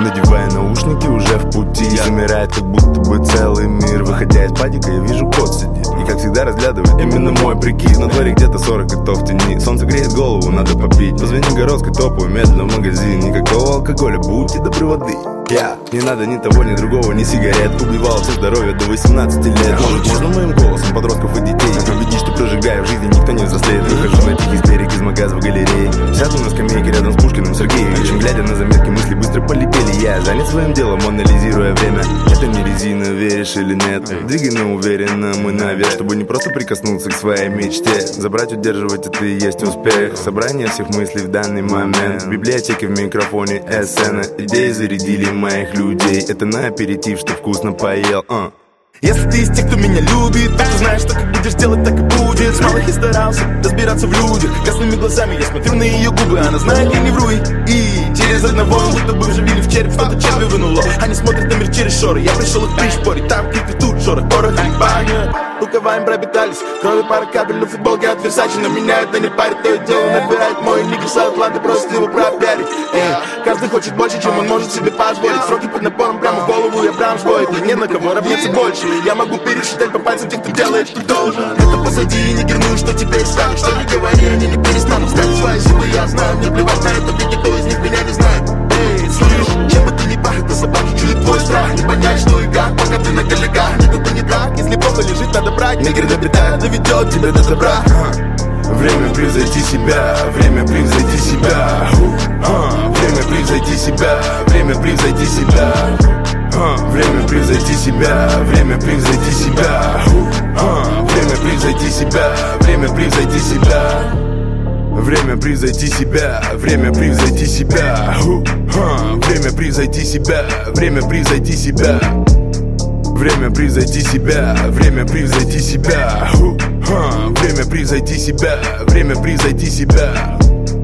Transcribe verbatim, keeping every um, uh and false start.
Надевая наушники, уже в пути. Замирает, как будто бы целый мир. Выходя из падика, я вижу, кот сидит и, как всегда, разглядывает именно мой прикид. На дворе где-то сорок, и то в тени. Солнце греет голову, надо попить. Позвони городской, топаю медленно в магазин. Никакого алкоголя, будьте добры, воды. Я yeah. Не надо ни того, ни другого, ни сигарет. Убивал все здоровье до восемнадцати лет. Может, можно моим голосом подростков и детей убедить, что прожигая в жизни никто не взрослеет. Выхожу на тихий берег из магаза в галерее. Сяду на скамейке рядом с Пушкиным Сергеевичем. Глядя на заметки, мысли быстро полетели. Я занят своим делом, анализируя время. Это не резина, веришь или нет? Двигаем уверенно мы наверх, чтобы не просто прикоснуться к своей мечте. Забрать, удерживать, это и есть успех. Собрание всех мыслей в данный момент. В библиотеке, в микрофоне эссена. Идеи зарядили моих людей. Это на аперитив, что вкусно поел. uh. Если ты из тех, кто меня любит, то ты знаешь, что как будешь делать, так и будет. С малых я старался разбираться в людях. Красными глазами я смотрю на ее губы. Она знает, я не вру. И через одного, будто бы вживили в череп, что-то черви вынуло. Они смотрят на мир через шоры. Я пришел их пришпорить. Там крики, тут шорох, порох и баня. Рукава им пропитались, крови пара капель на футболке от Versace. Но меня это не парит, то и дело набирает мой нигер с Атланты, просит его пропиарить. Эй, каждый хочет больше, чем он может себе позволить. Сроки под напором прямо в голову, я брамсбой. И не на кого равняться больше. Я могу пересчитать по пальцам тех, кто делает, что должен. Это позади, и не герную, что теперь станет. Что не говори, они не перестанут ставить свои силы. Я знаю, мне плевать на это, ведь никто из них меня не знает. Эй, слышь, чем бы ты ни пах, это собаки чует твой страх. Не понять, что и как, пока ты на коллегах. Нет, это не так, если плохо лежит, надо брать. Негр на беда, доведет тебя до добра. Время превзойти себя, время превзойти себя. Время превзойти себя, время превзойти себя. Время превзойти себя, время превзойти себя. Время превзойти себя, время превзойти себя. Время превзойти себя, время превзойти себя. Время превзойти себя, время превзойти себя. Время превзойти себя, время превзойти себя. Время превзойти себя, время превзойти себя.